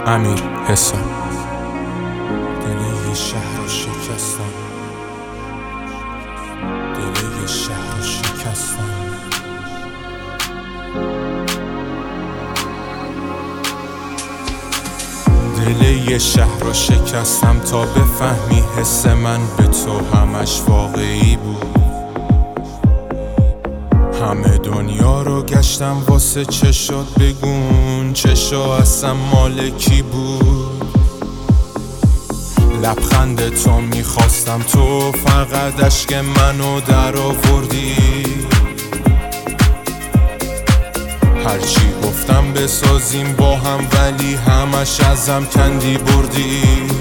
امیر حسام. دل یه شهر رو شکستم، دل یه شهر رو شکستم. دل یه شهر رو شکستم تا بفهمی حس من به تو همش واقعی بود. همه دنیا رو گشتم واسه چشات، بگون چشا اصلا مال کی بود. لبخند تو میخواستم، تو فقط اشک منو در آوردی. هرچی گفتم بسازیم با هم، ولی همش ازم کندی بردی.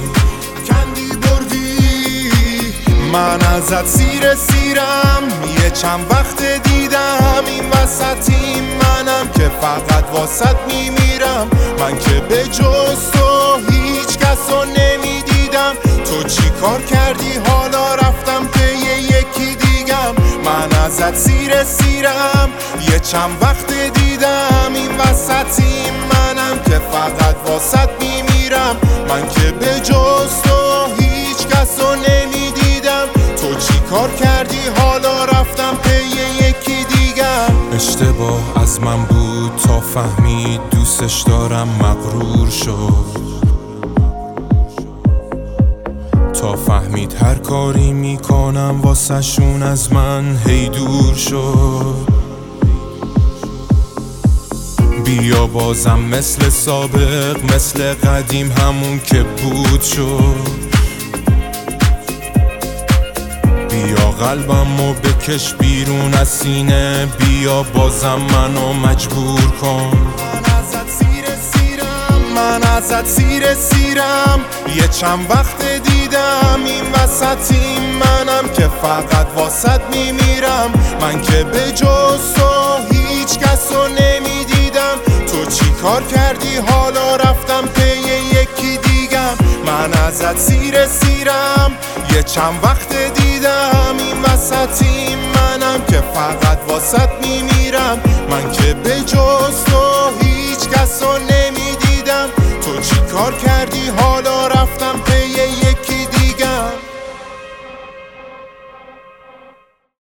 من ازت سیرم، یه چند وقت دیدم این وسطی منم که فقط واسط میمیرم. من که به جز تو هیچ کسو نمیدیدم. تو چی کار کردی حالا رفتم پی یکی دیگم. من ازت سیرم، یه چند وقت دیدم این وسطی منم که فقط واسط میمیرم. من که به جز تو هیچ کسو نمیدیدم. تو چی کار کردی حالا رفتم پی یکی دیگم. اشتباه از من بود تا فهمید دوستش دارم، مغرور شد. تا فهمید هر کاری میکنم واسه شون از من هی دور شد. بیا بازم مثل سابق، مثل قدیم همون که بود شد. بیا قلبمو بکش بیرون از سینه، بیا بازم منو مجبور کن. من ازت سیرم، یه چند وقت دیدم این وسطی منم که فقط واسط میمیرم. من که به جز تو هیچ کسو نمیدیدم. تو چی کار کردی حالا رفتم پی یکی دیگم. من ازت سیرم، یه چند وقت دیدم این وسطی منم که فقط واسط میمیرم. من که به جز تو